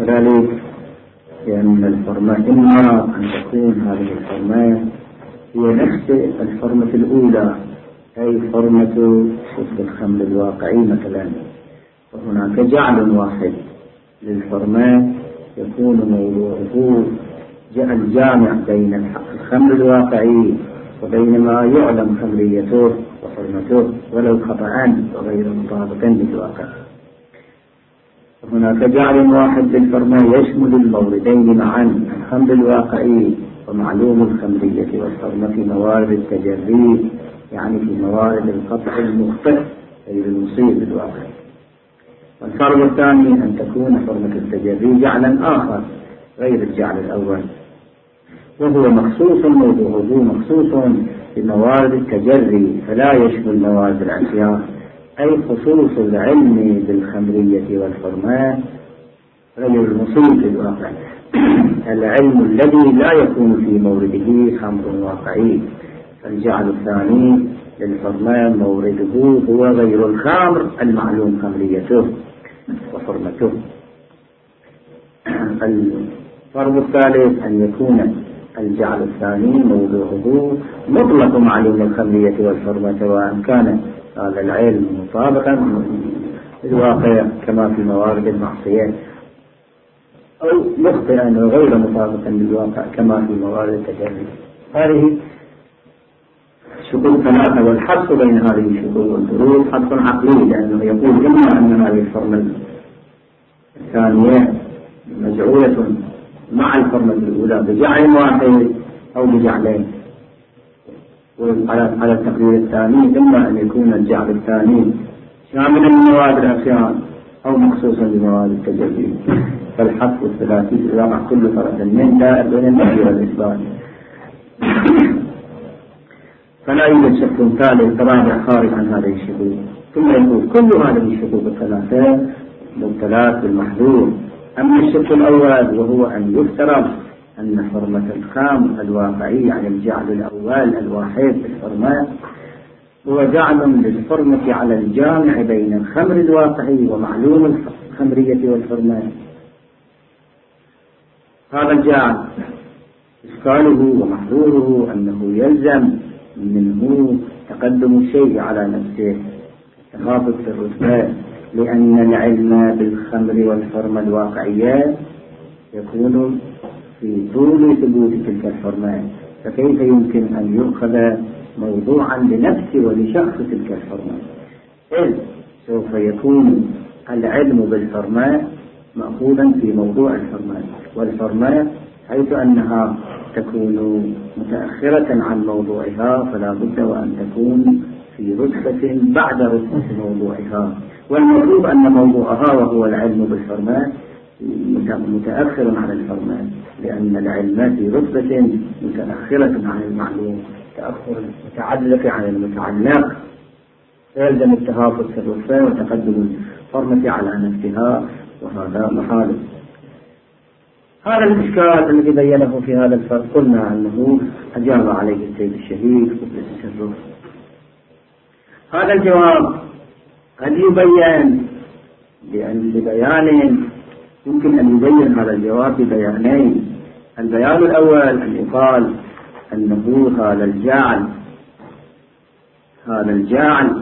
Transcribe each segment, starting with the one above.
وذلك لأن الحرمة إما أن تكون هذه الحرمة هي نفس الحرمة الأولى، أي حرمة شرب الخمر الواقعي مثلا، وهناك جعل واحد للحرمة يكون موضوعه الجامع بين الخمر الواقعي وبين ما يعلم خمريته وحرمته ولو خطأ وغير مطابق بالواقع. هناك جعل واحد للحرمة يشمل الموردين معا، الخمر الواقعي ومعلوم الخمرية والحرمة في موارد التجري، يعني في موارد القطع المخطئ غير المصيب بالواقع. والفرض الثاني أن تكون حرمة التجري جعلا آخر غير الجعل الأول، وهو مخصوص موضوعه مخصوص بموارد التجري فلا يشمل موارد العصيان، أي خصوص العلم بالخمرية والحرمة غير المصيب بالواقع، العلم الذي لا يكون في مورده خمر واقعي. الجعل الثاني للحرمة مورده هو غير الخمر المعلوم خمريته وحرمته. الفرض الثالث أن يكون الجعل الثاني موضوعه مطلق معلوم الخمرية والحرمة، وأن كان هذا العلم مطابقا للواقع كما في موارد المعصية، أو مخطئا وغير مطابقا للواقع كما في موارد التجري. هذه شروط ثلاثة، والحص بين هذه الشروط والظروف حص عقلي، لأنه يقول إما أن هذه الحرمة الثانية مجعولة مع الحرمة الأولى بجعل واحد أو بجعلين، وعلى التقدير الثاني إما أن يكون الجعل الثاني شاملا لمواد العصيان أو مخصوصا بمواد التجري. فالحص الثلاثي يقع كل فرد من دائر بين النفي والإثبات، فلا يوجد شك ثالث رابع خارج عن هذه الشروط. ثم يقول كل هذه الشروط الثلاثة مبتلات بالمحذور. أما الشق الأول وهو أن يفترض أن حرمة الخام الواقعي يعني الجعل الأول الواحد في الحرمة هو جعل للحرمة على الجامع بين الخمر الواقعي ومعلوم الخمرية والحرمة. هذا الجعل إشكاله ومحذوره أنه يلزم منه تقدم الشيء على نفسه، تخافت في الرتبة، لأن العلم بالخمر والحرمة الواقعية يكون في طول ثبوت تلك الحرمة، فكيف يمكن أن يؤخذ موضوعا لنفس ولشخص تلك الحرمة؟ إذ سوف يكون العلم بالحرمة مأخوذا في موضوع الحرمة، والحرمة حيث أنها تكون متأخرة عن موضوعها فلا بد وأن تكون في رتبة بعد رتبة موضوعها، والمطلوب أن موضوعها وهو العلم بالحرمة متأخر عن الحرمة، لأن العلم في رتبة متأخرة عن المعلوم، تأخر متعلق عن المتعلق، يلزم التهافت في الرتبة وتقدم الحرمة على نفسها، وهذا محال. هذا الإشكال الذي بينه في هذا الفرق قلنا أنه أجاب عليه السيد الشهيد قدس سره. هذا الجواب قد يبين ببيان، يمكن أن يبين هذا الجواب ببيانين. البيان الأول أن يقال أنه هذا الجعل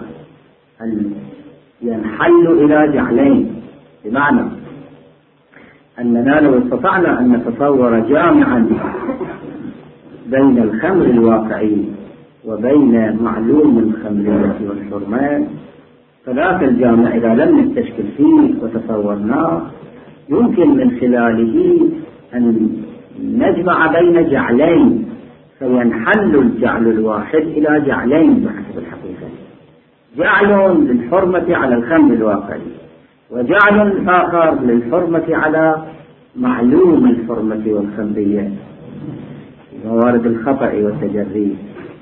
ينحل إلى جعلين، بمعنى أننا لو استطعنا أن نتصور جامعا بين الخمر الواقعي وبين معلوم الخمرية والحرمة، فذاك الجامع إذا لم نستشكل فيه وتصورناه يمكن من خلاله أن نجمع بين جعلين، فينحل الجعل الواحد إلى جعلين بحسب الحقيقة، جعل للحرمة على الخمر الواقعي وجعل آخر للحرمة على معلوم الحرمة والخمرية موارد الخطأ والتجري،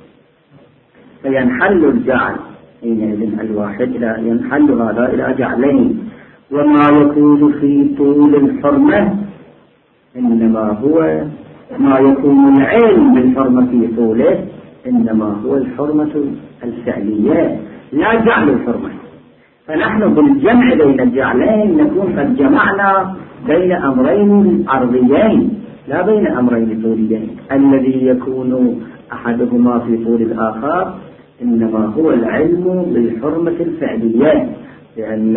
فينحل الجعل حينئذ الواحد ينحل هذا إلى جعلين. وما يكون في طول الحرمة إنما هو ما يكون العلم بالحرمة في طوله، إنما هو الحرمة الفعلية لا جعل الحرمة. فنحن بالجمع بين الجعلين نكون قد جمعنا بين أمرين عرضيين لا بين أمرين طوليين. الذي يكون أحدهما في طول الآخر إنما هو العلم بالحرمة الفعلية، لأن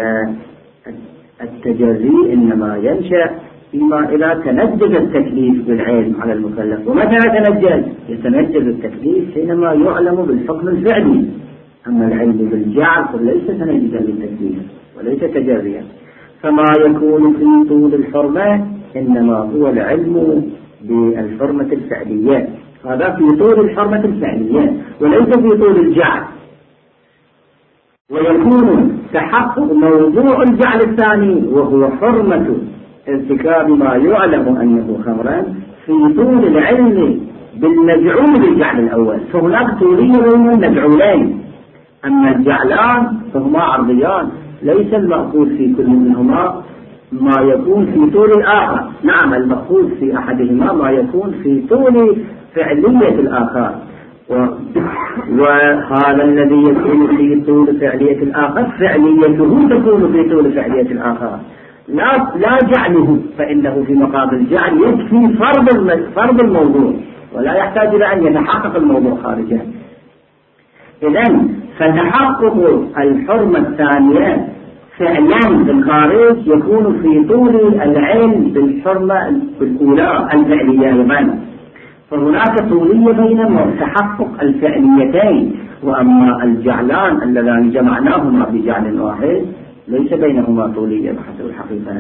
التجري إنما ينشأ فيما إذا تنجز التكليف بالعلم على المكلف. ومتى يتنجز التكليف حينما يعلم بالحكم الفعلي. أما العلم بالجعل فليس تنجزا للتكليف وليس تجريا. فما يكون في طول الحرمة إنما هو العلم بالحرمة الفعلية، هذا في طول الحرمة الفعلية وليس في طول الجعل. ويكون تحقق موضوع الجعل الثاني وهو حرمة ارتكاب ما يعلم أنه خمرا في طول العلم بالمجعول بالجعل الأول. فهناك طولية بين المجعولين. أما الجعلان فهما عرضيان، ليس المأخوذ في كل منهما ما يكون في طول الآخر. نعم المأخوذ في أحدهما ما يكون في طول فعلية الآخر، وهذا الذي يكون في طول فعلية الآخر فعليته تكون في طول فعلية الآخر لا جعله، فإنه في مقام الجعل يكفي فرض الموضوع ولا يحتاج إلى أن يتحقق الموضوع خارجه. إذن فتحقق الحرمة الثانية فعلا في الخارج يكون في طول العلم بالحرمة الأولى الفعلية أيضا. فهناك طولية بين تحقق الفعليتين. وأما الجعلان اللذان جمعناهما بجعل واحد ليس بينهما طولية بحسب الحقيقة،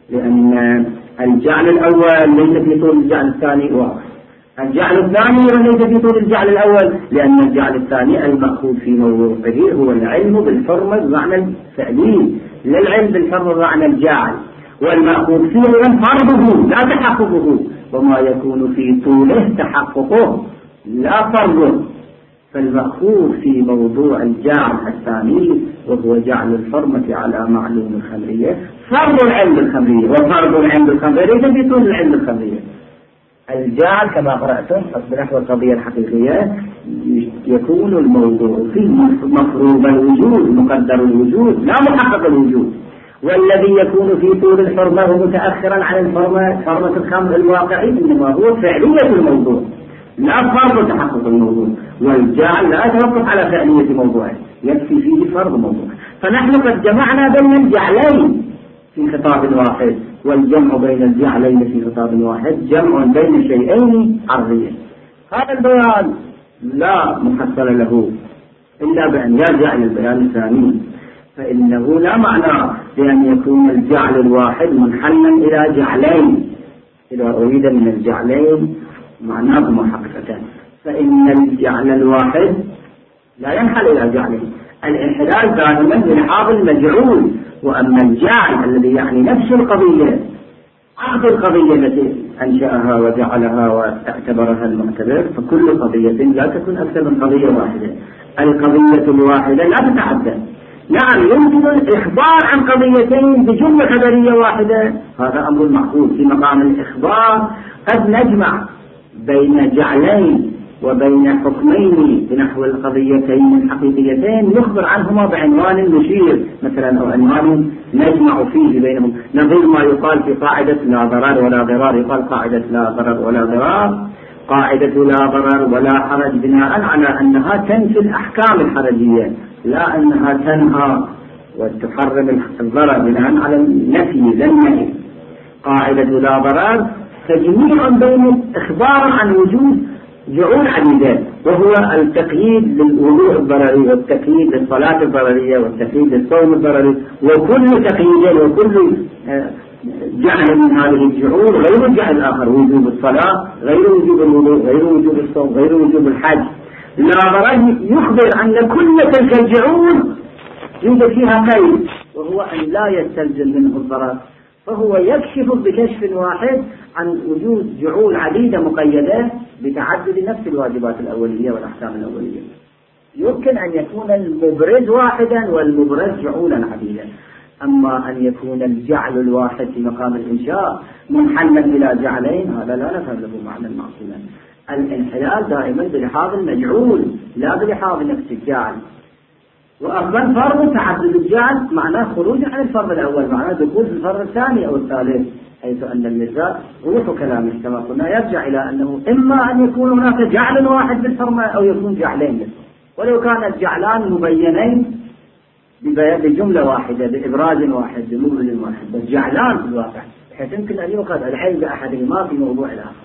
لأن الجعل الأول ليس في طول الجعل الثاني واحد، الجعل الثاني ليس في طول الجعل الأول، لأن الجعل الثاني المأخوذ في موضوعه هو العلم بالحرمة بمعنى الفعلي لا العلم بالحرمة بمعنى الجعل، والمأخوذ فيه فرضه لا تحققه، وما يكون في طوله تحققه لا فرضه. فالمأخوذ في موضوع الجعل الثاني وهو جعل الحرمة على معلوم الخمرية فرض العلم بالخمرية، وفرض العلم بالخمرية ليس في طول العلم بالخمرية. الجعل كما قرأتم بنحو القضية الحقيقية يكون الموضوع فيه مفروض الوجود مقدر الوجود لا محقق الوجود، والذي يكون في طول الحرمة ومتأخرا عن حرمة الخمر الواقعي إنما هو فعلية الموضوع لا فرض تحقق الموضوع، والجعل لا يتوقف على فعلية موضوعه يكفي فيه فرض موضوع. فنحن قد جمعنا بين الجعلين في خطاب واحد، والجمع بين الجعلين في خطاب واحد جمع بين شيئين عرضيين. هذا البيان لا محصل له إلا بأن يرجع إلى البيان الثاني، فإنه لا معنى بأن يكون الجعل الواحد منحلا إلى جعلين إذا أريد من الجعلين معناهما حقيقة، فإن الجعل الواحد لا ينحل إلى جعلين. الانحلال دائما بلحاظ المجعول، وأما الجعل الذي يعني نفس القضية عقد القضية التي أنشأها وجعلها واعتبرها المعتبر، فكل قضية لا تكون أكثر من قضية واحدة. القضية الواحدة لا تتعدى. نعم يمكن الإخبار عن قضيتين بجملة خبرية واحدة، هذا أمر معقول. في مقام الإخبار قد نجمع بين جعلين وبين حكمين بنحو القضيتين الحقيقيتين نخبر عنهما بعنوان مشير مثلا أو عنوان نجمع فيه بينهم، نظير ما يقال في قاعدة لا ضرر ولا ضرار، يقال قاعدة لا ضرر ولا ضرار، قاعدة لا ضرر ولا حرج بناء على أنها تنفي الأحكام الحرجية لا أنها تنهى وتحرم الضرر بناء على النفي لا النهي. قاعدة لا ضرر تجميع بين إخبار عن وجود جعول عديدة، وهو التقييد للوضوء الضرري والتقييد للصلاة الضررية والتقييد للصوم الضرري، وكل تقييد وكل جعل من هذه الجعول غير الجعل الآخر، وجوب الصلاة غير وجوب الوضوء غير وجوب الصوم غير وجوب الحج. لا ضرر يخبر أن كل تلك الجعول يوجد فيها قيد وهو أن لا يستلزم منه الضرر، فهو يكشف بكشف واحد عن وجود جعول عديدة مقيدة بتعدد نفس الواجبات الأولية والأحكام الأولية. يمكن أن يكون المبرز واحدا والمبرز جعولا عديدة، أما أن يكون الجعل الواحد في مقام الإنشاء منحلا إلى جعلين هذا لا نفهم له معنى معقولا. الانحلال دائما بلحاظ المجعول لا بلحاظ نفس الجعل. وأصلا فرض تعدد الجعل معناه خروج عن الفرض الأول، معناه دخول في الفرض الثاني أو الثالث، حيث أن المرزاق روح كلامه كما قلنا يرجع إلى أنه إما أن يكون هناك جعل واحد بالحرمة أو يكون جعلين، ولو كان الجعلان مبينين بجملة واحدة بإبراز واحد بمبرز واحد، بس جعلان في الواقع بحيث يمكن أن يؤخذ العين بأحدهما في موضوع الآخر.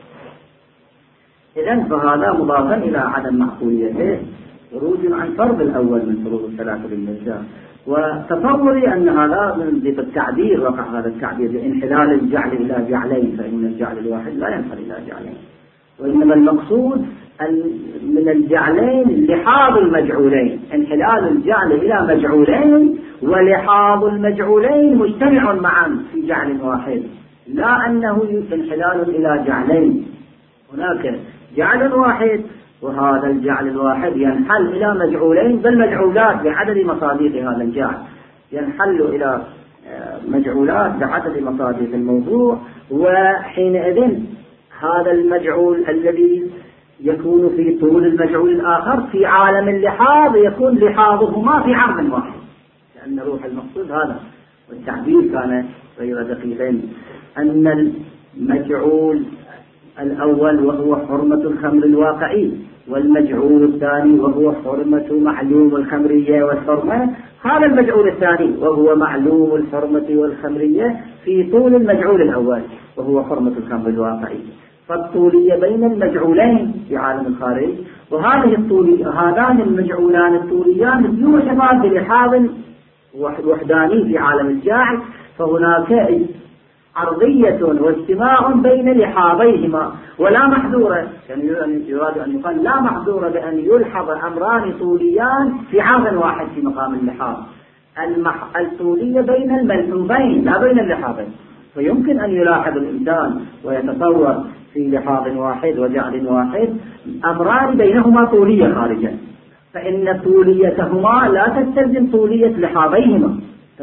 إذن فهذا مضافا إلى عدم معقوليته، خروج عن فرض الأول من فروض الثلاثة بالمرزاق. وتصوري أن هذا من التعبير، وقع هذا التعبير بانحلال الجعل إلى جعلين، فإن الجعل الواحد لا ينحل إلى جعلين، وإنما المقصود من الجعلين لحاظ المجعولين، انحلال الجعل إلى مجعولين ولحاظ المجعولين مجتمع معا في جعل واحد، لا أنه انحلال إلى جعلين. هناك جعل واحد وهذا الجعل الواحد ينحل إلى مجعولين، بل مجعولات بعدد مصاديق هذا الجعل، ينحل إلى مجعولات بعدد مصاديق الموضوع. وحينئذ هذا المجعول الذي يكون في طول المجعول الآخر في عالم اللحاظ يكون لحاظهما في عرض واحد، لأن روح المقصود هذا. والتعبير كان غير دقيقين، أن المجعول الأول وهو حرمة الخمر الواقعي، والمجعول الثاني وهو حرمة معلوم الخمرية والحرمة، هذا المجعول الثاني وهو معلوم الحرمة والخمرية في طول المجعول الأول وهو حرمة الخمر الواقعي. فالطولية بين المجعولين في عالم الخارج، وهذه الطولية هذان المجعولان الطوليان يوحدان بلحاظ وحداني في عالم الجاعل، فهناك عرضية واجتماع بين لحاظيهما ولا محذورة، يعني يراد أن يقال لا محذورة بأن يلحظ أمران طوليان في عرض واحد في مقام اللحاظ. الطولية بين الملحوظين لا بين اللحاظين، فيمكن أن يلاحظ الإنسان ويتصور في لحاظ واحد وجعل واحد أمران بينهما طولية خارجة، فإن طوليتهما لا تستلزم طولية لحاظيهما،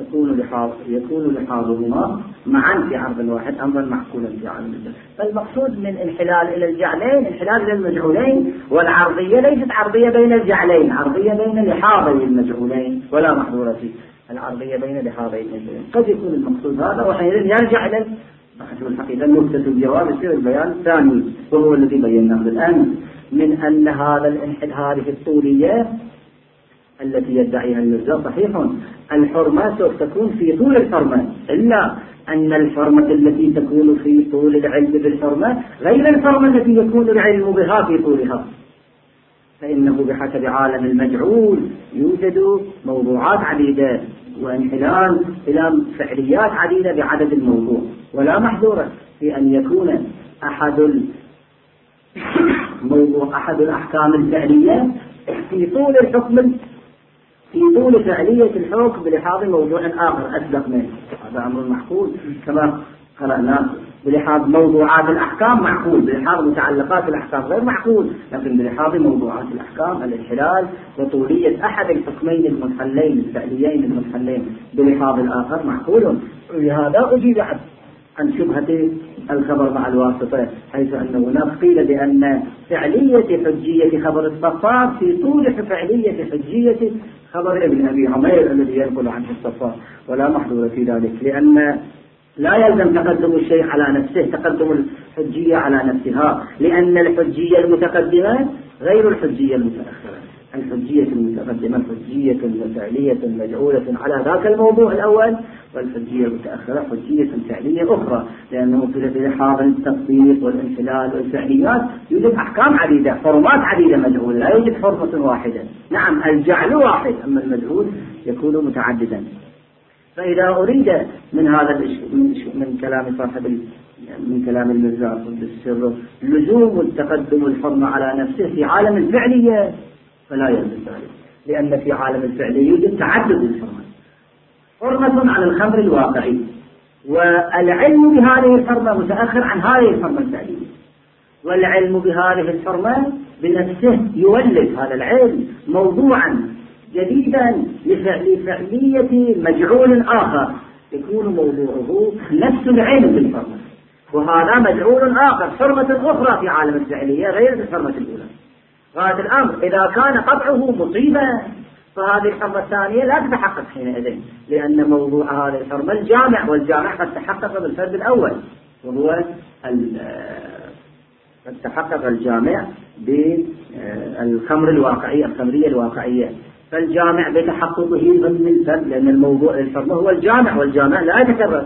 يكون لحاظهما معا في عرض واحد أمرا معقولا في عالم الجعل. فالمقصود من انحلال إلى الجعلين انحلال إلى المجعولين، والعرضية ليست عرضية بين الجعلين، عرضية بين لحاظي المجعولين ولا محظورة فيه، العرضية بين لحاظي المجعولين. قد يكون المقصود هذا، وحينئذ يرجع إلى الحقيقة نقطة الجواب يصير البيان الثاني، وهو الذي بيناه الآن، من أن هذه الطولية التي يدعيها المرزاق صحيح، الحرمة سوف تكون في طول الحرمة، إلا أن الحرمة التي تكون في طول العلم بالحرمة غير الحرمة التي يكون العلم بها في طولها، فإنه بحسب عالم المجعول يوجد موضوعات عديدة وانحلال إلى فعليات عديدة بعدد الموضوع، ولا محذورة في أن يكون أحد الأحكام الفعلية في طول الحكم، في طول فعلية الحكم بلحاظ موضوع آخر أسبق منه، هذا أمر معقول كما قرأنا. بلحاظ موضوعات الأحكام معقول، بلحاظ متعلقات الأحكام غير معقول، لكن بلحاظ موضوعات الأحكام الانحلال وطولية أحد الحكمين المنحلين الفعليين المنحلين بلحاظ الآخر معقول. لهذا أجيب عن شبهة الخبر مع الواسطة، حيث أنه هناك قيل بأن فعلية حجية خبر الصفار في طول فعلية حجية خبر ابن أبي عمير الذي ينقل عنه الصفار، ولا محظور في ذلك، لأن لا يلزم تقدم الشيء على نفسه، تقدم الحجية على نفسها، لأن الحجية المتقدمة غير الحجية المتأخرة. الحجية المتقدمة حجية فعلية مجعولة على ذاك الموضوع الأول، والحجية المتأخرة حجية فعلية أخرى، لأنه في لحاظ التطبيق والانحلال والفعليات يوجد أحكام عديدة، حرمات عديدة مجعولة، لا يوجد حرمة واحدة. نعم الجعل واحد، أما المجعول يكون متعددا. فإذا أريد من هذا من كلام صاحب من كلام المرزاق بالسر لزوم التقدم الحرمة على نفسه في عالم الفعلية، فلا يلزم ذلك، لأن في عالم الفعلية يوجد تعدد الحرمة، حرمة على الخمر الواقعي، والعلم بهذه الحرمة متأخر عن هذه الحرمة الفعلية، والعلم بهذه الحرمة بنفسه يولد هذا العلم موضوعا جديدا لفعلية مجعول آخر يكون موضوعه نفس العلم بالحرمة، وهذا مجعول آخر حرمة أخرى في عالم الفعلية غير الحرمة الأولى. غاية الأمر إذا كان قطعه مصيبة فهذه الحرمة الثانية لا تتحقق حينئذ، لأن موضوع هذه الحرمة الجامع، والجامع قد تحقق بالفرد الأول، وهو قد تحقق الجامع بالخمر الواقعية، الخمرية الواقعية. فالجامع بتحققه ضمن الفرد، لأن الموضوع الحرمة هو الجامع، والجامع لا يتكرر.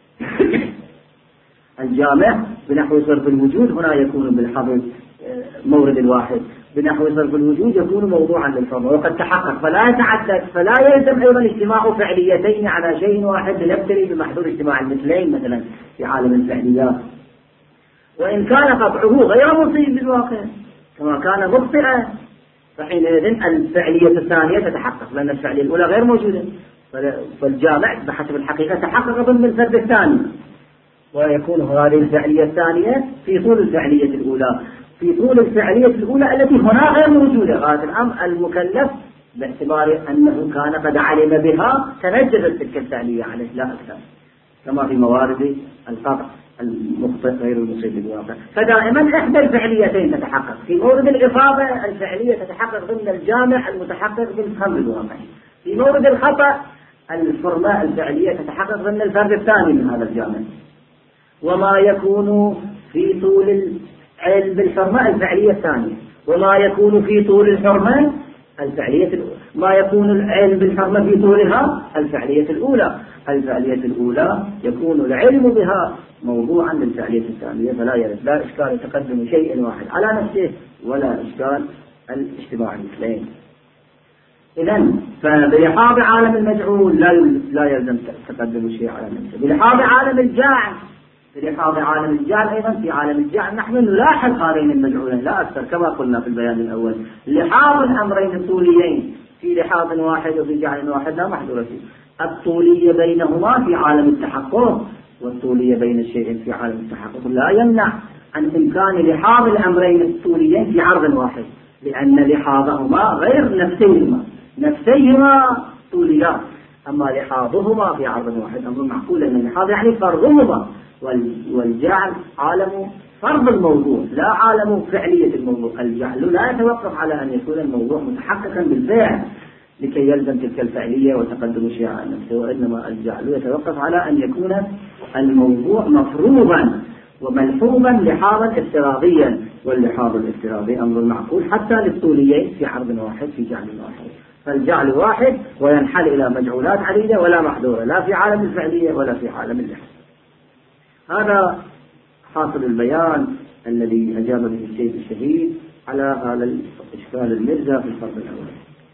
الجامع بنحو صرف الوجود هنا يكون بالحظ مورد الواحد، بنحو صرف الوجود يكون موضوعا للحرمة وقد تحقق، فلا يتعدد، فلا يلزم أيضا اجتماع فعليتين على شيء واحد ليبتلي بمحذور اجتماع المثلين مثلا في عالم الفعليات، وإن كان قطعه غير مصيب بالواقع كما كان مخطئا، فحينئذ الفعلية الثانية تتحقق، لأن الفعلية الأولى غير موجودة، فالجامع بحسب الحقيقة تحقق ضمن الفرد الثاني، ويكون هذه الفعلية الثانية في طول الفعلية الأولى، في طول الفعلية الأولى التي هنا غير موجودة. هذا الأمر المكلف باعتبار أنه كان قد علم بها تنجزت تلك الفعلية عليه لا أكثر، كما في موارد القطع المخطئ غير المصيب بالواقع. فدائما إحدى الفعليتين تتحقق، في مورد الإصابة الفعلية تتحقق ضمن الجامع المتحقق بالخمر الواقعي، في مورد الخطأ الحرمة الفعلية تتحقق ضمن الفرد الثاني من هذا الجامع. وما يكون في طول العلم بالحرمة الفعلية الثانية، وما يكون في طول الحرمة الفعلية الأولى، ما يكون العلم بالحرمة في طولها الفعلية الأولى. الفعلية الأولى يكون العلم بها موضوعا للفعلية الثانية، فلا يرد لا إشكال تقدم شيء واحد على نفسه ولا إشكال الاجتماع الاثنين. إذن فبلحاظ عالم المجعول لا يلزم تقدم شيء على نفسه. بلحاظ عالم الجعل، بلحاظ عالم الجعل أيضا في عالم الجعل نحن نلاحظ هذين المجعولين لا أكثر كما قلنا في البيان الأول، لحاظ الأمرين الطوليين في لحاظ واحد وفي جعل واحد لا محذور فيه. الطولية بينهما في عالم التحقق، والطولية بين الشيئين في عالم التحقق لا يمنع عن إمكان لحاظ الأمرين الطوليين في عرض واحد، لأن لحاظهما غير نفسيهما طوليات، أما لحاظهما في عرض واحد أمر معقول، لأن اللحاظ يعني فرضهما، والجعل عالم فرض الموضوع لا عالم فعلية الموضوع. الجعل لا يتوقف على أن يكون الموضوع متحققا بالفعل لكي يلزم تلك الفعلية وتقدم الشيء على نفسه، وإنما الجعل يتوقف على أن يكون الموضوع مفروضا وملحوظا لحاظا افتراضيا، واللحاظ الافتراضي أمر معقول حتى للطوليين في عرض واحد في جعل واحد. فالجعل واحد وينحل إلى مجعولات عديدة ولا محذورة لا في عالم الفعلية ولا في عالم اللحظة. هذا حاصل البيان الذي أجاب به الشيخ الشهيد على هذا الإشكال المرجى في الفرق الأول.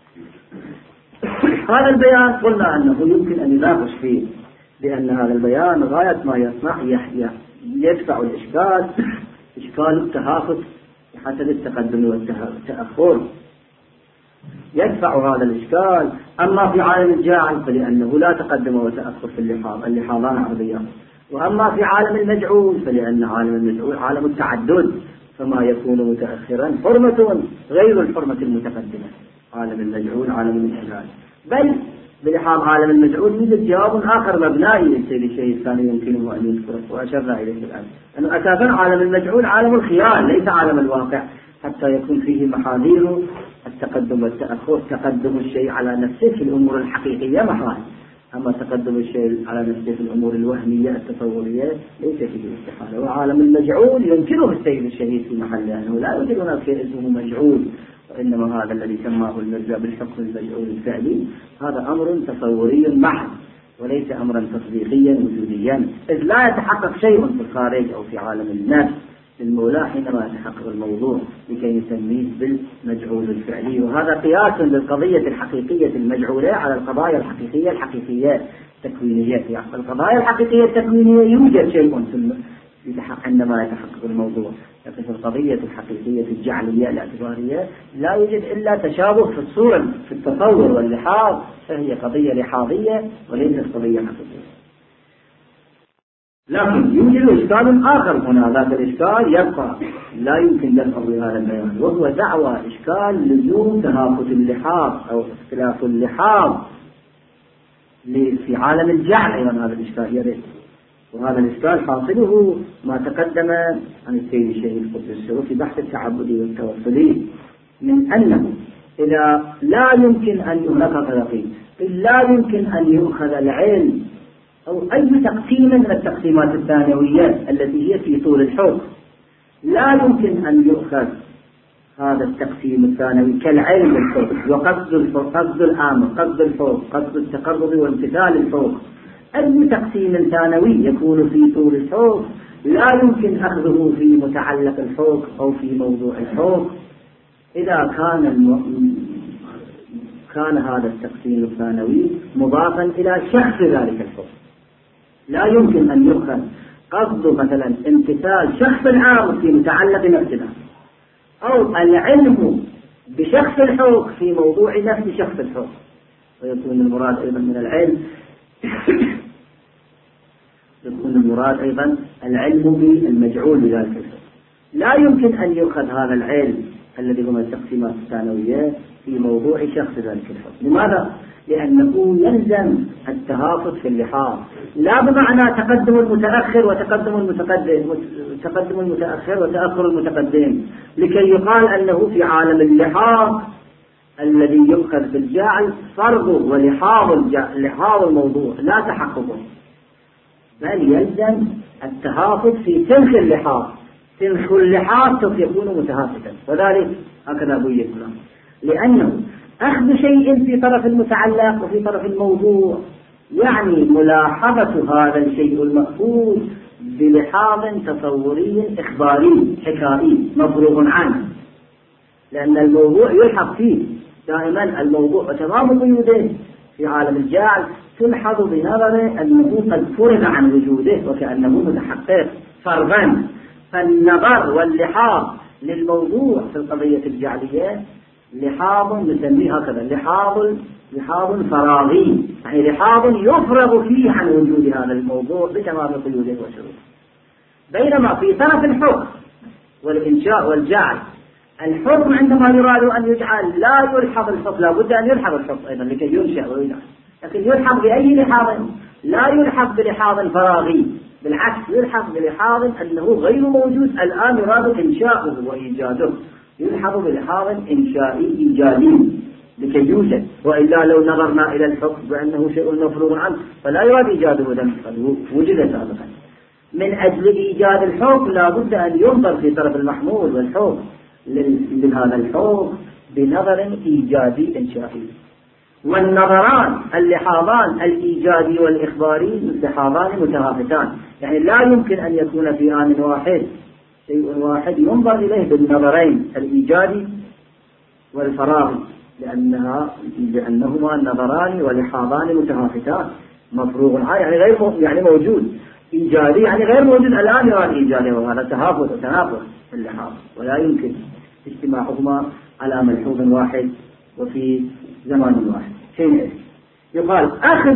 هذا البيان قلنا أنه يمكن أن يناقش فيه، لأن هذا البيان غاية ما يصنع يدفع الإشكال إشكال التهافت بحسب التقدم والتأخر، يدفع هذا الإشكال. أما في عالم الجاعل فلأنه لا تقدم وتأخر في اللحاظان عرضيان، وأما في عالم المجعول فلأن عالم المجعول عالم التعدد، فما يكون متأخرا حرمة غير الحرمة المتقدمة. عالم المجعول عالم الإشكال، بل بلحاظ عالم المجعول يوجد جواب آخر مبنائي للسيد الشهيد كان يمكنه أن يذكره وأشرنا إليه الآن، أنه أساسا عالم المجعول عالم الخيال ليس عالم الواقع، حتى يكون فيه محاذير التقدم والتأخر. تقدم الشيء على نفسه في الأمور الحقيقية محال، أما تقدم الشيء على نفسه في الأمور الوهمية التصورية ليس فيه استحالة. وعالم المجعول ينكره السيد الشهيد في محله، أنه لا يوجد هناك شيء اسمه مجعول، وإنما هذا الذي سماه المرجع بالحكم المجعول الفعلي هذا أمر تصوري محض وليس أمرا تصديقيا وجوديا، إذ لا يتحقق شيء في الخارج أو في عالم النفس للمولى حينما يتحقق الموضوع لكي نسميه بالمجعول الفعلي. وهذا قياس للقضية الحقيقية المجعولة على القضايا الحقيقية التكوينية. في القضايا الحقيقية التكوينية يوجد شيء عندما يتحقق الموضوع، لكن في القضية الحقيقية الجعلية الاعتبارية لا يوجد إلا تشابه في الصورة في التصور واللحاظ، فهي قضية لحاظية وليست قضية حقيقية. لكن يوجد إشكال آخر هنا، ذات الإشكال يبقى لا يمكن دفعه بهذا البيان، وهو دعوى إشكال لزوم تهافت اللحاظ أو اختلاف اللحاظ في عالم الجعل. أيضا هذا الإشكال يرد، وهذا الإشكال حاصله ما تقدم عن السيد الشهيد قدس السره في بحث التعبدي والتوصلي، من أنه إذا لا يمكن أن يهلك يقين، لا يمكن أن يؤخذ العلم أو أي تقسيم من التقسيمات الثانوية التي هي في طول الحكم، لا يمكن أن يؤخذ هذا التقسيم الثانوي كالعلم بالحكم وقصد الفوق، قصد الآمر، قصد الفوق، قصد التقرب وامتثال الفوق. أي تقسيم ثانوي يكون في طول الحكم لا يمكن أخذه في متعلق الحكم أو في موضوع الحكم إذا كان هذا التقسيم الثانوي مضافا إلى شخص ذلك الحكم. لا يمكن أن يؤخذ قصد مثلا امتثال شخص العام في متعلق نفسنا، أو العلم بشخص الحكم في موضوع نفس شخص الحكم، ويكون المراد أيضا من العلم يكون المراد أيضا العلم بالمجعول بذلك الحكم. لا يمكن أن يؤخذ هذا العلم الذي هو التقسيمات الثانوية في موضوع شخص ذلك الحكم. لماذا؟ لأنه يلزم التهافت في اللحاظ، لا بمعنى تقدم المتأخر وتقدم المتقدم، تقدم المتأخر وتأخر المتقدم، لكي يقال أنه في عالم اللحاظ الذي يؤخذ بالجعل فرض ولحاظ الموضوع لا تحققه، بل يلزم التهافت في تلك اللحاظ. تلك اللحاظ سوف يكون متهافتا، وذلك هكذا بوي الكلام، لأنه أخذ شيء في طرف المتعلق وفي طرف الموضوع يعني ملاحظة هذا الشيء المأخوذ بلحاظ تصوري إخباري حكائي مفروغ عنه، لأن الموضوع يلحظ فيه دائما. الموضوع وتمام قيوده في عالم الجعل تلحظ بنظره أنه قد فرغ عن وجوده وكأنه متحقق فرضا. فالنظر واللحاظ للموضوع في القضية الجعلية لحاظ نسميه هكذا لحاظ فراغي، يعني لحاظ يفرغ فيه عن وجود هذا الموضوع بتمام قيوده وشروطه. بينما في طرف الحكم والإنشاء والجعل، الحكم عندما يراد أن يجعل لا يلحظ الحكم، لا بد أن يلحظ الحكم أيضا لكي ينشأ ويجعل، لكن يلحظ بأي لحاظ؟ لا يلحظ بلحاظ فراغي، بالعكس يلحظ بلحاظ أنه غير موجود الآن يراد إنشاؤه وإيجاده، يلحظ بلحاظ إنشائي إيجادي لكي يوجد. وإلا لو نظرنا إلى الحكم بأنه شيء مفروغ عنه فلا يراد إيجاده قد وجد سابقا. من أجل إيجاد الحكم لا بد أن ينظر في طرف المحمول والحكم لهذا الحكم بنظر إيجادي إنشائي. والنظران اللحاظان الإيجادي والإخباري لحاظان متهافتان، يعني لا يمكن أن يكون في آن واحد شيء واحد ينظر إليه بالنظرين الإيجادي والفراغي، لأنهما النظران ولحاظان متهافتان مفروغ عنه يعني موجود، إيجادي يعني غير موجود الآن يراد إيجاده، وهذا تهافت وتنافر في اللحاظ، ولا يمكن اجتماعهما على ملحوظ واحد وفي زمان واحد. شيء يقال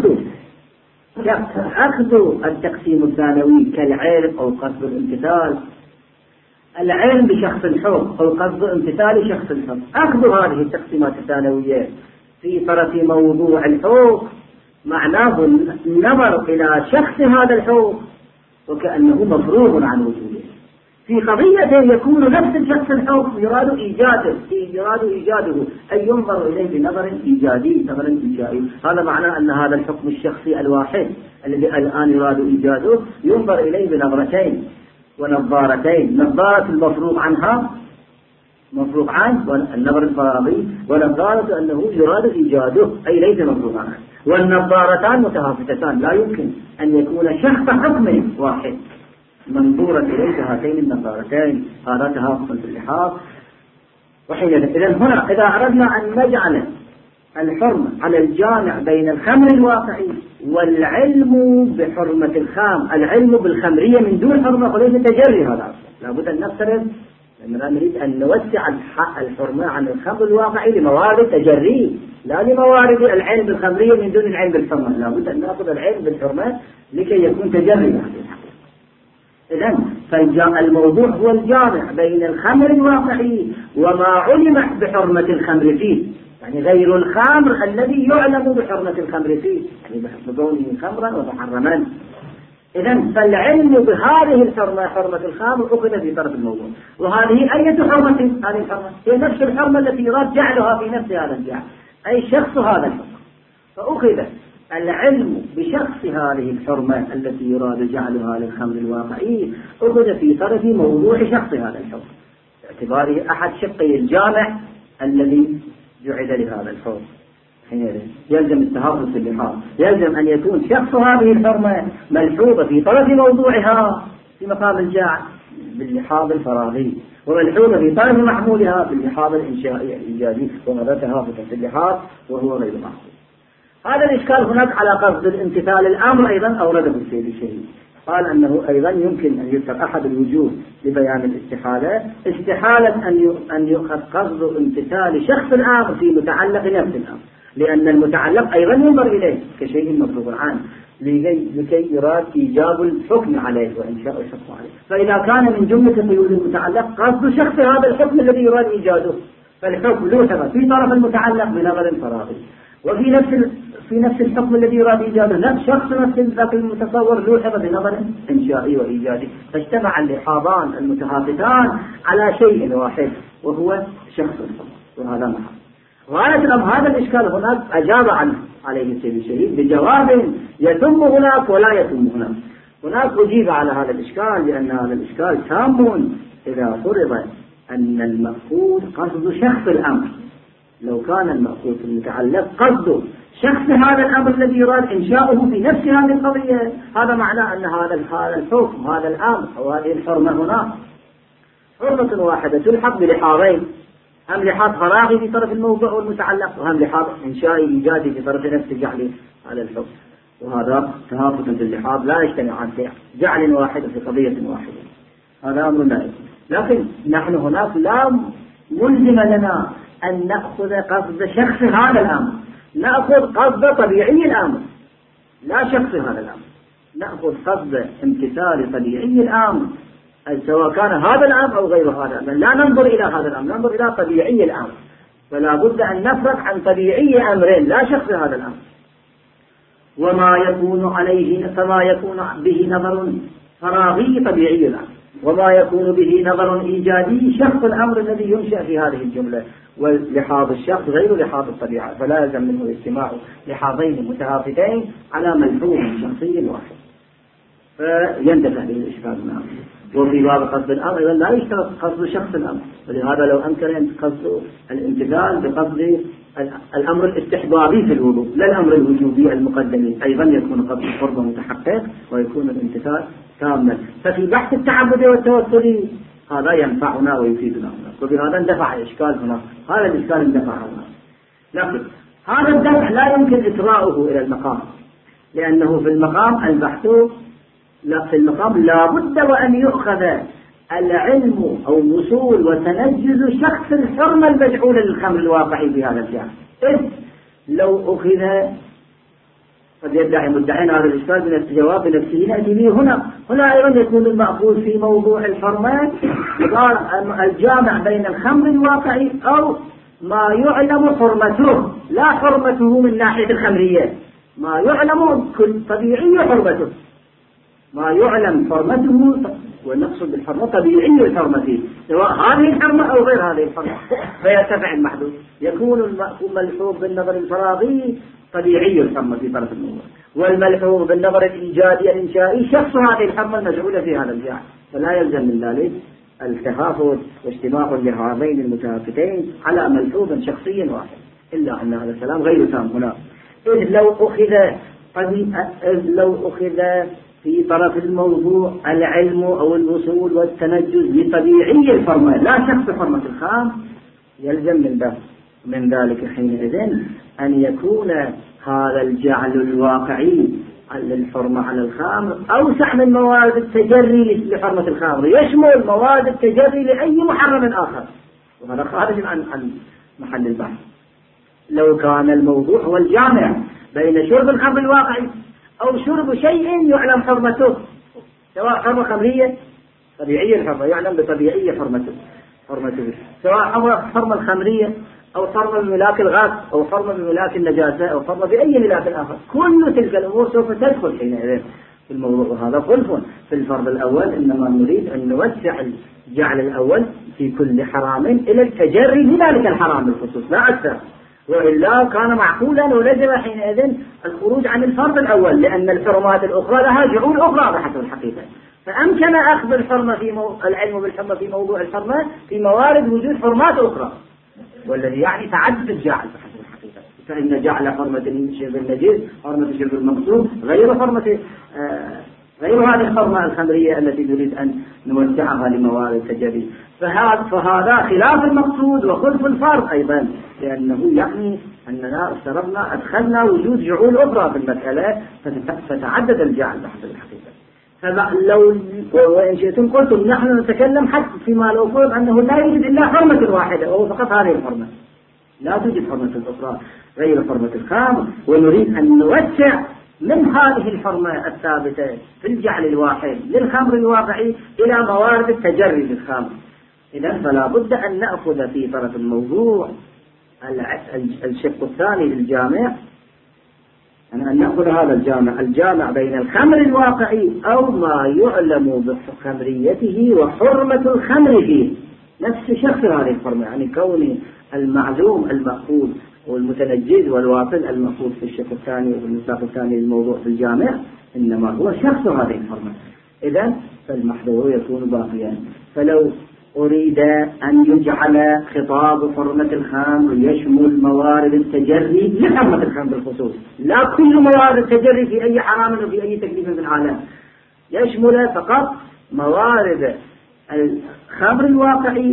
أخذ التقسيم الثانوي كالعلم أو قصد الامتثال، العلم بشخص الحكم أو قصد امتثال شخص الحكم، أخذ هذه التقسيمات الثانوية في طرف موضوع الحكم معناه النظر إلى شخص هذا الحكم وكأنه مفروغ عن وجوده. في قضية يكون نفس الشخص الحكم يراد إيجاده أي ينظر إليه بنظر إيجادي، نظر إنشائي. هذا معناه أن هذا الحكم الشخصي الواحد الذي الآن يراد إيجاده ينظر إليه بنظرتين ونظارتين، نظارة المفروغ عنها مفروغ عنه النظر الفراغي، ونظارة أنه يراد إيجاده أي ليس مفروغ عنه، والنظارتان متهافتتان، لا يمكن أن يكون شخص حكم واحد منظورا إليه هاتين النظارتين، هذا تهافت في اللحاظ. وحينئذ إذن هنا إذا أردنا أن نجعل الحرمة على الجامع بين الخمر الواقعي والعلم بحرمة الخام، العلم بالخمرية من دون حرمة وليس تجري، هذا لابد أن نفترض لأننا نريد أن نوسع الحرمة عن الخمر الواقعي لموارد تجري لا لموارد العلم بالخمرية من دون العلم بالحرمة، لابد أن نأخذ العلم بالحرمة لكي يكون تجري. إذن فالموضوع هو الجامع بين الخمر الواقعي وما علم بحرمة الخمر فيه، يعني غير الخمر الذي يعلم بحرمة الخمر فيه، يعني بكونه خمرا ومحرما. إذن فالعلم بهذه الحرمة حرمة الخامر أخذ في طرف الموضوع، وهذه أية حرمة؟ هذه الحرمة هي نفس الحرمة التي يراد جعلها في نفس هذا الجعل، أي شخص هذا الحكم، فأخذ العلم بشخص هذه الحرمة التي يراد جعلها للخمر الواقعي أخذ في طرف موضوع شخص هذا الحكم باعتباره أحد شقي الجامع الذي جعل لهذا الحكم. يلزم التهافت في اللحاظ، يلزم أن يكون شخص هذه الحرمة ملحوظة في طرف موضوعها في مقام الجعل باللحاظ الفراغي، وملحوظة في طرف محمولها باللحاظ الإنشائي الإيجابي، وماذا تهافت في اللحاظ وهو غير محمول. هذا الإشكال هناك على قصد الامتثال الأمر أيضا أورده السيد الشهيد، قال أنه أيضا يمكن أن يذكر أحد الوجوه لبيان الاستحالة، استحالة أن يؤخذ قصد امتثال شخص الأمر في متعلق نفس الأمر، لأن المتعلق أيضا ينظر إليه كشيء مفروغ عنه لكي يراد إيجاب الحكم عليه وإنشاء الحكم عليه. فإذا كان من جملة قيود المتعلق قصد شخص هذا الحكم الذي يراد إيجاده، فالحكم لوحظ في طرف المتعلق بنظر فراغي، وفي نفس الحكم الذي يراد إيجاده نفس شخص نفس ذاك المتصور لوحظ بنظر إنشائي وإيجادي، فاجتمع اللحاظان المتهافتان على شيء واحد وهو شخص الحكم، وهذا محل غاية الأمر. هذا الإشكال هناك أجاب عنه عليه السيد الشهيد بجواب يتم هناك ولا يتم هناك. هناك أجيب على هذا الإشكال لأن هذا الإشكال تام إذا فرض أن المأخوذ قصد شخص الأمر. لو كان المأخوذ المتعلق قصد شخص هذا الأمر الذي يراد إنشاؤه في نفس هذه القضية، هذا معناه أن هذا الحكم هذا الأمر أو هذه الحرمة هنا حرمة واحدة تلحق بلحاظين، هم لحاظ فراغي في طرف الموضوع والمتعلق، وهم لحاظ إنشائي إيجادي في طرف نفس جعل هذا الحكم، وهذا تهافت في اللحاظ لا يجتمعان في جعل واحد في قضية واحدة، هذا أمر لا يمكن. لكن نحن هناك لا ملزم لنا أن نأخذ قصد شخص هذا الأمر، نأخذ قصد طبيعي الأمر لا شخص هذا الأمر، نأخذ قصد امتثال طبيعي الأمر سواء كان هذا الأمر أو غير هذا الأمر، لا ننظر إلى هذا الأمر، ننظر إلى طبيعي الأمر، فلا بد أن نفرق عن طبيعي أمرين لا شخص هذا الأمر. وما يكون عليه فما يكون به نظر فراغي طبيعي الأمر، وما يكون به نظر إيجابي شخص الأمر الذي ينشأ في هذه الجملة، ولحاظ الشخص غير لحاظ الطبيعة، فلا يلزم منه اجتماع لحاظين متهافتين على ملحوظ شخصي واحد، فيندفع به الإشكال معه. وفي باب قصد الأمر لا يشترط قصد شخص الأمر، ولهذا لو أمكن قصد الامتثال بقصد الأمر الاستحبابي في الوضوء لا الأمر الوجوبي المقدم، أيضا يكون قصد الفرض متحقق ويكون الامتثال كاملا. ففي بحث التعبد والتوسل هذا ينفعنا ويفيدنا هنا، وبهذا اندفع الإشكال هنا، هذا الإشكال اندفع هنا. لكن هذا الدفع لا يمكن إطراؤه إلى المقام، لأنه في المقام البحث في المقام لا بد وأن يؤخذ العلم أو الوصول وتنجز شخص الحرمة المجعولة للخمر الواقعي في هذا الجانب. إذ لو أخذ قد يدعي مدعين هذا الإشكال من الجواب بنفسه نأتي به هنا أيضا يكون المأخوذ في موضوع الحرمات الجامع بين الخمر الواقعي أو ما يعلم حرمته، لا حرمته من ناحية الخمرية، ما يعلم كل طبيعي حرمته، ما يعلم حرمته، ونقصد بالحرمة طبيعي الحرمة سواء هذه الحرمة أو غير هذه الحرمة، فيرتفع المحدود، يكون الملحوظ بالنظر الفراغي طبيعي الحرمة في طرف الموضوع، والملحوظ بالنظر الإيجادي الإنشائي شخص هذه الحرمة المجعولة في هذا الجانب، فلا يلزم من ذلك التهافت واجتماع لهذين المتهافتين على ملحوظ شخصي واحد، إلا أن هذا الكلام غير تام هنا. إذ لو أخذ في طرف الموضوع العلم أو الوصول والتنجز لطبيعي الحرمة لا شخص حرمة الخام، يلزم من ذلك حينئذ أن يكون هذا الجعل الواقعي للحرمة على الخامر أوسع من مواد التجري لحرمة الخامر، يشمل مواد التجري لأي محرم آخر، وهذا خارج عن محل البحث. لو كان الموضوع هو الجامع بين شرب الخمر الواقعي أو شرب شيء يعلم حرمته، سواء حرمة خمرية طبيعية الحرمة يعلم بطبيعية حرمته، سواء حرمة الخمرية أو حرمة بملاك الغاز أو حرمة بملاك النجاسة أو حرمة بأي ملاك آخر، كل تلك الأمور سوف تدخل حينئذ، في الموضوع، وهذا خلف في الفرض الأول. إنما نريد أن نوسع الجعل الأول في كل حرام إلى التجري بذلك الحرام بالخصوص لا أكثر، وإلا كان معقولا ولزم حينئذ الخروج عن الفرض الأول، لأن الحرمات الأخرى لها جعول أخرى بحسب الحقيقة. فأمكن أخذ الحرمة العلم بالحرمة في موضوع الحرمة في موارد وجود حرمات أخرى، والذي يعني تعدد الجعل بحسب الحقيقة. فإن جعل حرمة شرب النجس حرمة شرب المقصود غير حرمة غير هذه الحرمة الخمرية التي نريد أن نوسعها لموارد التجري. فهذا خلاف المقصود وخلف الفرض أيضا، لأنه يعني أننا افترضنا أدخلنا وجود جعول أخرى في المسألة فتعدد الجعل بحسب الحقيقة. فلو وإن شئتم قلتم نحن نتكلم حتى فيما لو فرض أنه لا يوجد إلا حرمة واحدة وهو فقط هذه الحرمة، لا توجد حرمة أخرى غير حرمة الخمر، ونريد أن نوسع من هذه الحرمة الثابتة في الجعل الواحد للخمر الواقعي إلى موارد التجري للخمر. إذن فلا بد أن نأخذ في طرف الموضوع الشق الثاني للجامع، أن نأخذ هذا الجامع بين الخمر الواقعي أو ما يعلم بخمريته وحرمة الخمر فيه، نفس شخص هذه الحرمة، يعني كون المعلوم المأخوذ والمتنجز والواصل المأخوذ في الشق الثاني وفي المساق الثاني للموضوع في الجامع إنما هو شخص هذه الحرمة. إذن فالمحظور يكون باقيا. فلو أريد أن يجعل خطاب حرمة الخمر يشمل موارد التجري لحرمة الخمر بالخصوص، لا كل موارد التجري في أي حرام وفي أي تكليف في العالم، يشمل فقط موارد الخمر الواقعي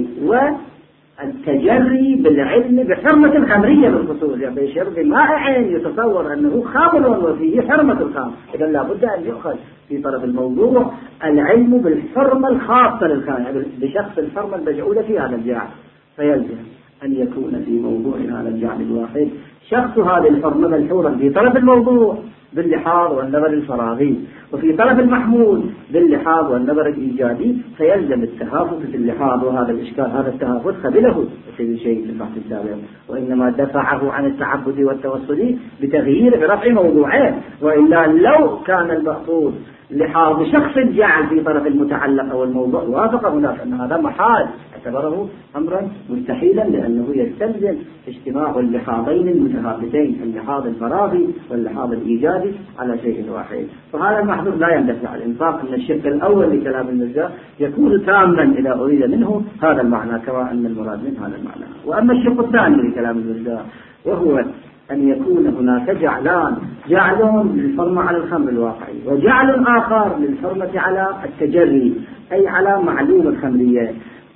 والتجري بالعلم بحرمة الخمرية بالخصوص. يعني بشرب مائع يتصور أنه خمر وفيه حرمة الخمر، إذا لا بد أن يؤخذ في طرف الموضوع العلم بالحرمة الخاصة للخمر بشخص الحرمة المجعولة في هذا الجعل، فيلزم أن يكون في موضوع هذا الجعل الواحد شخص هذه الحرمة ملحوظا في طرف الموضوع باللحاظ والنظر الفراغي، وفي طرف المحمول باللحاظ والنظر الإيجابي، فيلزم التهافت في اللحاظ. وهذا الإشكال هذا التهافت قبله في شيء في البحث السابق، وإنما دفعه عن التعبد والتوصل بتغيير برفع موضوعين، وإلا لو كان المقصود لحاظ شخص الجعل في طرف المتعلق أو الموضوع وافق هناك أن هذا محال، اعتبره أمرا مستحيلا، لأنه يستلزم اجتماع اللحاظين المتهافتين، اللحاظ الفراغي واللحاظ الإيجابي على شيء واحد. فهذا المحظور لا يندفع الإنفاق أن الشق الأول لكلام المرزا يكون تاما إذا أريد منه هذا المعنى، كما أن المراد من هذا المعنى. وأما الشق الثاني لكلام المرزا وهو أن يكون هناك جعلان، جعل للحرمة على الخمر الواقعي وجعل آخر للحرمة على التجري أي على معلوم الخمرية،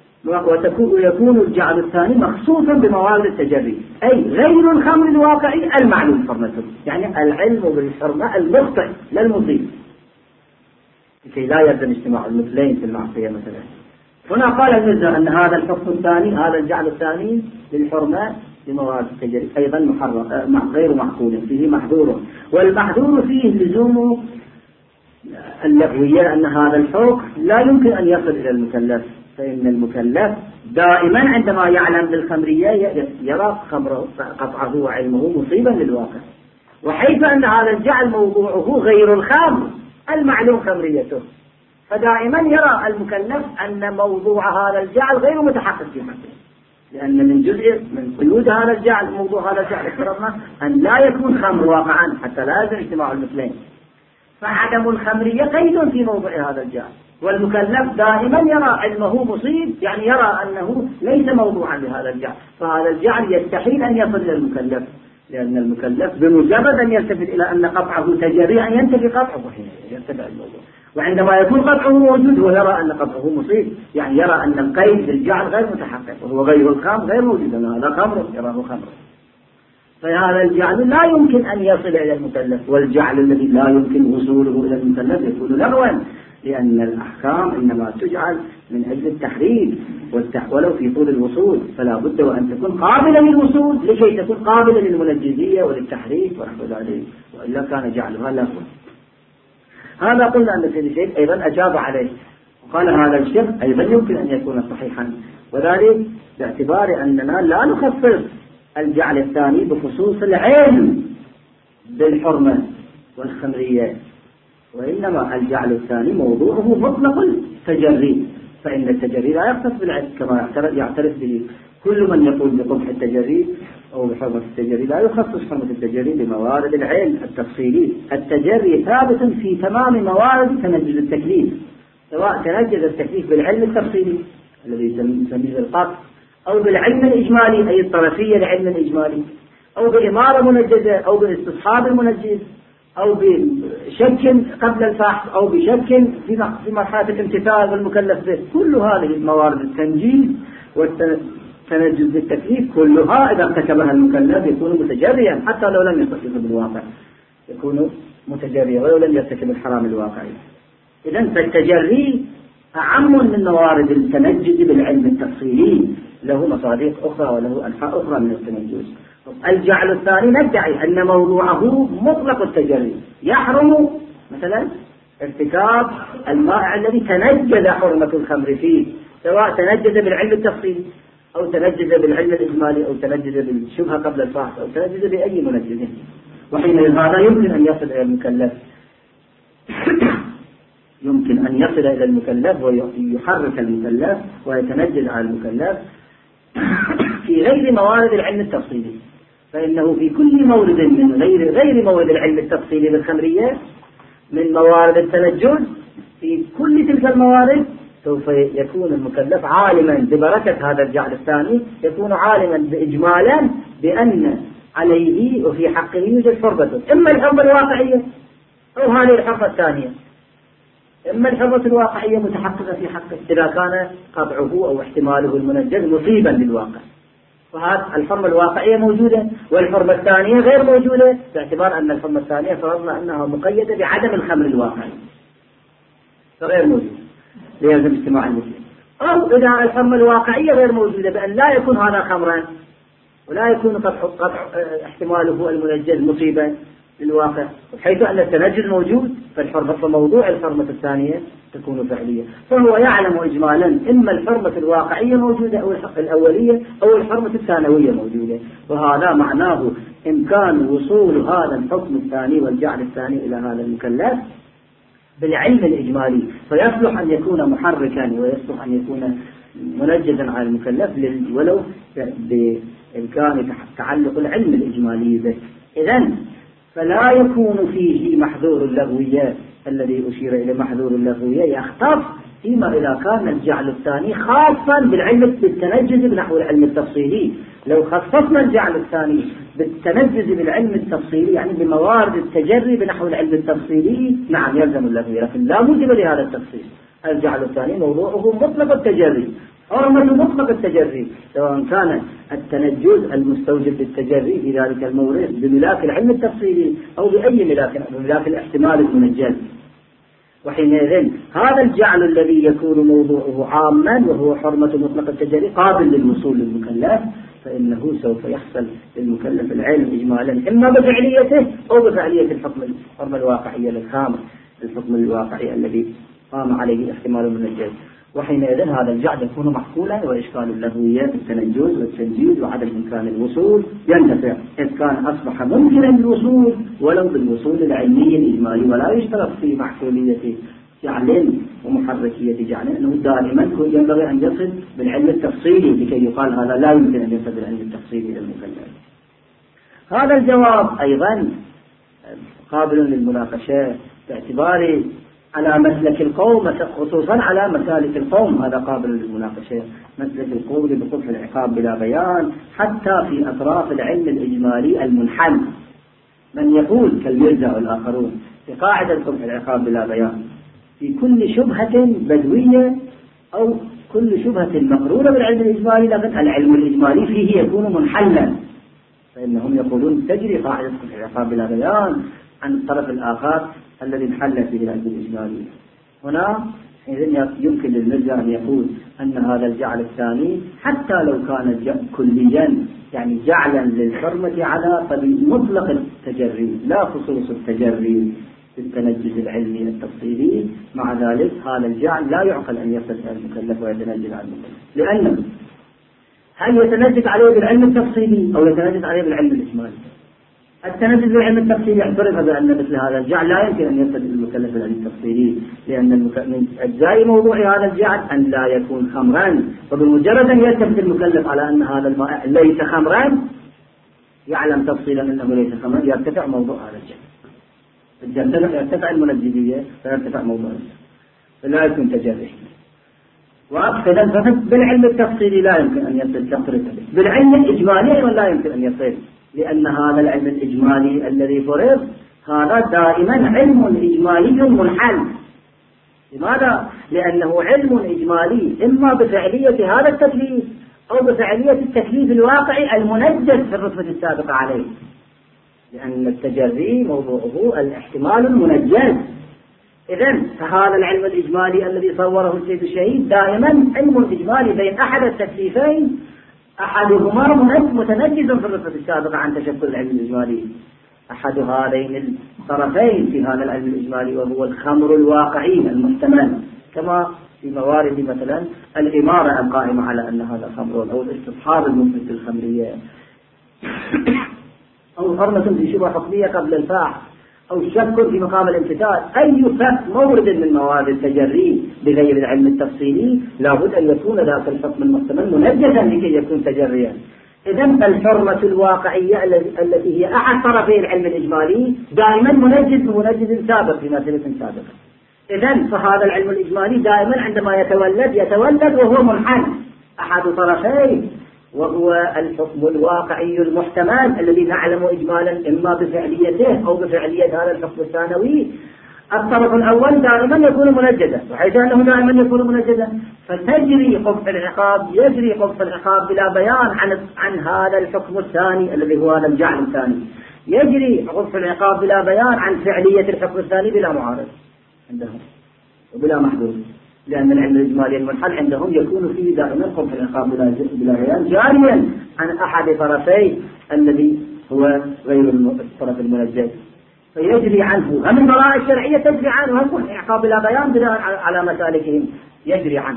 ويكون الجعل الثاني مخصوصا بموارد التجري أي غير الخمر الواقعي المعلوم حرمته، يعني العلم بالحرمة المخطئ لا المصيب، لكي لا يلزم اجتماع المثلين في المعصية مثلا. هنا قال المرزا أن هذا الحكم الثاني، هذا الجعل الثاني للحرمة بموارد التجري أيضا غير معقول، فيه محظور، والمحظور فيه لزوم اللغوية، أن هذا الحكم لا يمكن أن يصل إلى المكلف، فإن المكلف دائما عندما يعلم بالخمرية يرى قطعه وعلمه مصيبا للواقع، وحيث أن هذا الجعل موضوعه غير الخمر المعلوم خمريته، فدائما يرى المكلف أن موضوع هذا الجعل غير متحقق في حقه، لأن من جزء من قيود هذا الجعل موضوع هذا الجعل افترضنا أن لا يكون خمر واقعا حتى لا يلزم اجتماع المثلين، فعدم الخمرية قيد في موضوع هذا الجعل، والمكلف دائما يرى علمه مصيب، يعني يرى أنه ليس موضوعا لهذا الجعل، فهذا الجعل يستحيل أن يصل إلى المكلف، لأن المكلف بمجرد أن يلتفت إلى أن قطعه تجري أن ينتفي قطعه يرتفع الموضوع، وعندما يكون قطعه موجود ويرى أن قطعه مصيب، يعني يرى أن القيد بالجعل غير متحقق، وهو غير الخمر غير موجود، هذا خمر يراه خمر، فهذا الجعل لا يمكن أن يصل إلى المكلف، والجعل الذي لا يمكن وصوله إلى المكلف يكون لغوا، لأن الأحكام إنما تجعل من أجل التحريم ولو في طول الوصول، فلا بد وأن تكون قابلة للوصول لكي تكون قابلة للمنجزية وللتحريف ونحو ذلك، وإلا كان جعلها لغوا. هذا قلنا أن سيد الشيخ أيضا أجاب عليه وقال هذا الشيخ أيضا يمكن أن يكون صحيحا، وذلك باعتبار أننا لا نخصص الجعل الثاني بخصوص العلم بالحرمة والخمرية، وإنما الجعل الثاني موضوعه مطلق التجري، فإن التجري لا يختص بالعلم كما يعترف به كل من يقول بقبح التجري أو بحرمة التجري. لا يخصص حرمة التجري بموارد العلم التفصيلي. التجري ثابت في تمام موارد تنجز التكليف، سواء تنجز التكليف بالعلم التفصيلي الذي يسميه القطع، أو بالعلم الإجمالي أي الطرفية العلم الإجمالي، أو بإمارة منجزة، أو باستصحاب المنجز، أو بشك قبل الفحص، أو بشك في مرحلة الامتثال والمكلف به. كل هذه الموارد التنجيز والتنجز بالتكليف كلها إذا ارتكبها المكلف يكون متجريا حتى لو لم يرتكب بالواقع، يكون متجريا ولو لم يرتكب الحرام الواقعي. إذن فالتجري أعم من موارد التنجز بالعلم التفصيلي، له مصادق أخرى وله أنحاء أخرى من التنجز. الجعل الثاني ندعي أن موضوعه مطلق التجري، يحرم مثلا ارتكاب المائع الذي تنجز حرمة الخمر فيه، سواء تنجز بالعلم التفصيلي أو تنجز بالعلم الإجمالي أو تنجز بالشبهة قبل الفحص أو تنجز بأي منجز. وحين هذا يمكن أن يصل إلى المكلف يمكن أن يصل إلى المكلف ويحرك المكلف ويتنجز على المكلف في غير موارد العلم التفصيلي، فإنه في كل مورد من غير مورد العلم التفصيلي بالخمرية من موارد التنجز، في كل تلك الموارد سوف يكون المكلف عالما ببركة هذا الجعل الثاني، يكون عالما بإجمالا بأن عليه وفي حقه يوجد حرمة، إما الحرمة الواقعية أو هذه الحرمة الثانية. إما الحرمة الواقعية متحققة في حقه إذا كان قطعه أو احتماله المنجز مصيبا للواقع، فهذه الحرمة الواقعية موجودة، والحرمة الثانية غير موجودة باعتبار أن الحرمة الثانية فرضنا أنها مقيدة بعدم الخمر الواقعي فغير موجودة ليلزم اجتماع المسلم. أو إذا الحرمة الواقعية غير موجودة بأن لا يكون هذا خمرا ولا يكون قطع احتماله المنجز مصيبا للواقع، حيث أن التنجز موجود فموضوع الحرمة الثانية تكون فعلية. فهو يعلم إجمالا إما الحرمة الواقعية موجودة أو الأولية أو الحرمة الثانوية موجودة، وهذا معناه إمكان وصول هذا الحكم الثاني والجعل الثاني إلى هذا المكلف بالعلم الإجمالي، فيصلح أن يكون محركا ويصلح أن يكون منجزا على المكلف ولو بإمكان تعلق العلم الإجمالي به. إذن فلا يكون فيه محذور اللغوية الذي أشير إلى محذور اللغوية يختص فيما إذا كان الجعل الثاني خاصا بالتنجز بنحو العلم التفصيلي. لو خصصنا الجعل الثاني بالتنجز بالعلم التفصيلي يعني بموارد التجري بنحو العلم التفصيلي نعم يلزم اللغوية، لكن لا موجب لهذا التفصيل. الجعل الثاني موضوعه مطلق التجري، حرمة مطلق التجري، سواء كان التنجز المستوجب للتجري في ذلك المورد بملاك العلم التفصيلي أو بأي ملاك الاحتمال المنجز. وحينئذ هذا الجعل الذي يكون موضوعه عاما وهو حرمة مطلق التجري قابل للوصول للمكلف، فإنه سوف يحصل للمكلف العلم إجمالا إما بفعليته أو بفعلية الحرمة الواقعية للخامس، الحكم الواقعي الذي قام عليه احتمال المنجز. وحينئذ هذا الجعل يكون محصولا وإشكال اللغوية في التنجز والتنجيز وعدم إمكان الوصول ينتفع إذ كان أصبح ممكنا الوصول ولو بالوصول العلمي الإجمالي، ولا يشترط في محصولية جعل ومحركية جعل أنه دائما ينبغي أن يصل بالعلم التفصيلي لكي يقال هذا لا يمكن أن يصل بالعلم التفصيلي إلى المكلف. هذا الجواب أيضا قابل للمناقشة باعتبار على مسلك القوم، خصوصا على مسالك القوم هذا قابل للمناقشة. مسلك القوم بقبح العقاب بلا بيان حتى في أطراف العلم الإجمالي المنحل، من يقول كالمرزا والآخرون في قاعدة قبح العقاب بلا بيان في كل شبهة بدوية أو كل شبهة مقرونة بالعلم الإجمالي، لكن العلم الإجمالي فيه يكون منحلا، فإنهم يقولون تجري قاعدة قبح العقاب بلا بيان عن الطرف الآخر الذي انحل فيه العلم الإجمالي. هنا إذن يمكن للمرجع أن يقول أن هذا الجعل الثاني حتى لو كان كليا يعني جعلا للحرمة على مطلق التجري لا خصوص التجري في التنجز العلمي التفصيلي، مع ذلك هذا الجعل لا يعقل أن يصل إلى المكلف ويتنجز على المكلف، لأنه هل يتنجز عليه بالعلم التفصيلي أو يتنجز عليه بالعلم الإجمالي؟ التنجز بالعلم التفصيلي اعترف بأن مثل هذا الجعل لا يمكن أن يصل المكلف بالعلم التفصيلي، لأن من أجزاء موضوع هذا الجعل أن لا يكون خمرا، وبمجرد أن يلتفت المكلف على أن هذا الماء ليس خمرا يعلم تفصيلا أنه ليس خمرا، يرتفع موضوع هذا الجعل، يرتفع المنجزية فيرتفع موضوع الجعل، لا يكون تجري. وأبدا بالعلم التفصيلي لا يمكن أن يصل تفريط، بالعلم الإجمالي لا يمكن أن يصل، لأن هذا العلم الإجمالي الذي فرض هذا دائما علم إجمالي منحل. لماذا؟ لأنه علم إجمالي إما بفعلية هذا التكليف أو بفعلية التكليف الواقعي المنجز في الرتبة السابقة عليه، لأن التجري موضوعه الاحتمال المنجز. إذن فهذا العلم الإجمالي الذي صوره السيد الشهيد دائما علم إجمالي بين أحد التكليفين، أحدهما متنجز في الرتبة السابقة عن تشكل العلم الإجمالي، أحد هذين الطرفين في هذا العلم الإجمالي وهو الخمر الواقعي المحتمل، كما في موارد مثلا الإمارة القائمة على أن هذا خمر، أو الاستصحاب المثبت الخمرية، أو حرمة في شبه حكمية قبل الفاعل، أو شك في مقام الامتثال. أي مورد من موارد التجري بغير العلم التفصيلي لابد أن يكون ذاك الحكم المحتمل منجزا لكي يكون تجريا. إذن الحرمة الواقعية التي هي أحد طرفي العلم الإجمالي دائما منجز سابق في مسألة سابقة. إذن فهذا العلم الإجمالي دائما عندما يتولد وهو منحل أحد طرفين، وهو الحكم الواقعي المحتمل الذي نعلم إجمالا إما بفعليته أو بفعلية هذا الحكم الثانوي. الطرف الأول دائما يكون منجزا، وحيث أنه دائما يكون منجزا فتجري قبح العقاب، يجري قبح العقاب بلا بيان عن هذا الحكم الثاني الذي هو هذا الجعل الثاني، يجري قبح العقاب بلا بيان عن فعلية الحكم الثاني بلا معارض عندهم وبلا محدود، لأن العلم الإجمالي المنحل عندهم يكون فيه دائما قبح العقاب بلا بيان جاريا عن أحد طرفي الذي هو غير الطرف المنجز، فيجري عنه هم البراءة الشرعية تجري عنه، هم قبح العقاب بلا بيان بناء على مسالكهم يجري عنه.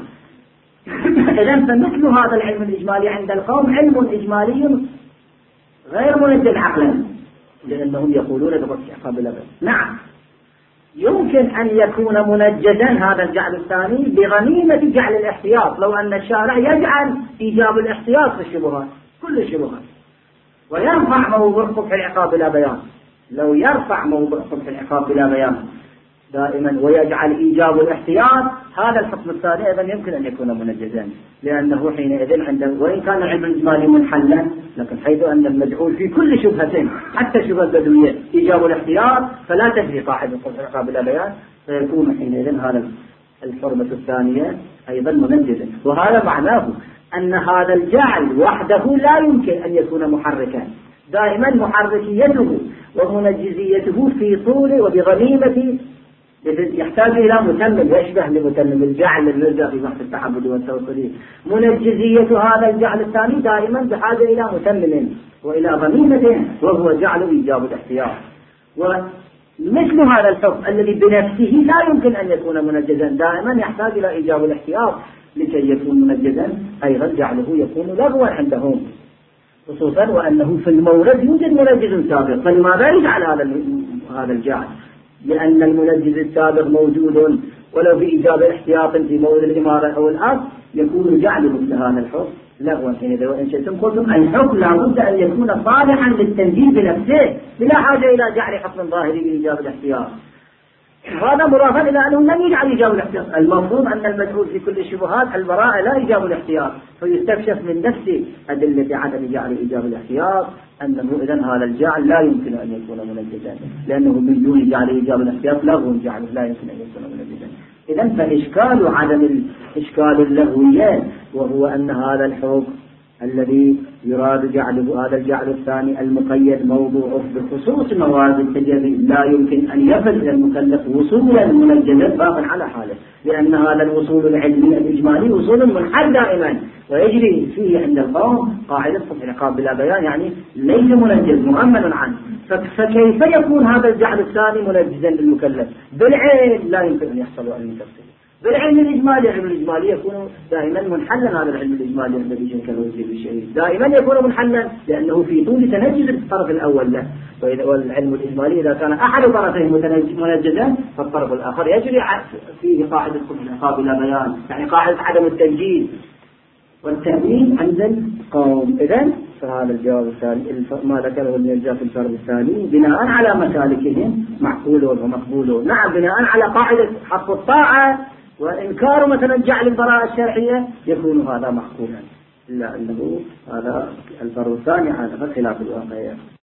إذن فمثل هذا العلم الإجمالي عند القوم علم إجمالي غير منجز عقلا، لأنهم يقولون بقبح العقاب بلا بيان. نعم يمكن أن يكون منجزا هذا الجعل الثاني بغنيمة جعل الاحتياط، لو أن الشارع يجعل إيجاب الاحتياط في الشبهات كل الشبهات ويرفع موضوع قبح العقاب بلا بيان، لو يرفع موضوع قبح العقاب بلا بيان دائما ويجعل إيجاب الاحتياط، هذا الحكم الثاني أيضا يمكن أن يكون منجزا، لأنه حينئذ عنده وإن كان العلم الإجمالي منحلا، لكن حيث أن المجعول في كل شبهة حتى الشبهة البدوية إيجاب الاحتياط فلا تجري قاعدة قبح العقاب بلا بيان، فيكون حينئذ هذا الحرمة الثانية أيضا منجزا. وهذا معناه أن هذا الجعل وحده لا يمكن أن يكون محركا، دائما محركيته ومنجزيته في طول وبغنيمة يحتاج إلى متمم يشبه لمتمم الجعل الذي في بحث التعبد والتوكل. منجزية هذا الجعل الثاني دائما بحاجة إلى متمم وإلى غنيمة وهو جعل إيجاب الاحتياط. ومثل هذا الحكم الذي بنفسه لا يمكن أن يكون منجزا دائما يحتاج إلى إيجاب الاحتياط لكي يكون منجزا، أيضا جعله يكون لغوا عندهم، خصوصا وأنه في المورد يوجد منجز سابق، فلماذا يجعل هذا الجعل؟ لأن المنجز السابق موجود ولو بإيجاب احتياط في مورد الإمارة أو الأرض يكون جعل مثل هذا الحكم لغوا. وإن شئتم قلتم الحكم لابد أن يكون صالحا للتنجيز بنفسه بلا حاجة إلى جعل حكم ظاهري بإيجاب الاحتياط، هذا مرافق إلى أنه لم يجعل إيجاب الاحتياط. المفروض أن المجهول في كل الشبهات البراءة لا إيجاب الاحتياط، فيستكشف من نفس أدلة عدم جعل إيجاب الاحتياط أنه إذن هذا الجعل لا يمكن أن يكون منجزا، لأنه من دون جعل إيجاب الاحتياط لغو جعله لا يمكن أن يكون منجزا. إذن فإشكال عدم إشكال اللغويات، وهو أن هذا الحكم الذي يراد جعله هذا الجعل الثاني المقيد موضوعه بخصوص موارد التجري لا يمكن أن يصل إلى المكلف وصولا منجزا باقا على حاله، لأن هذا الوصول العلمي الإجمالي وصول منحل دائما ويجري فيه عند القوم قاعدة قبح العقاب بلا بيان، يعني ليس منجز مؤمن عنه. فكيف يكون هذا الجعل الثاني منجزا للمكلف؟ بالعين لا يمكن أن يحصل علم تفصيلي، بالعلم الإجمالي، العلم الإجمالي يكون دائما منحلا. هذا العلم الإجمالي الذي شكله الشيء دائما يكون منحلا لأنه في طول تنجز الطرف الأول له. والعلم الإجمالي إذا كان أحد طرفيه منجزا فالطرف الآخر يجري فيه قاعدة قابلة بيان، يعني قاعدة عدم التنجيز والتأمين عند القوم. إذن فهذا الجواب الثاني ما ذكره المرجع في الفرض الثاني بناء على مسالكهم معقولون ومقبولون. نعم، بناء على قاعدة حق الطاعة وإنكار مثلا جعل البراءة الشرعية يكون هذا معقولا، إلا أنه هذا الفرض الثاني على خلاف الواقع.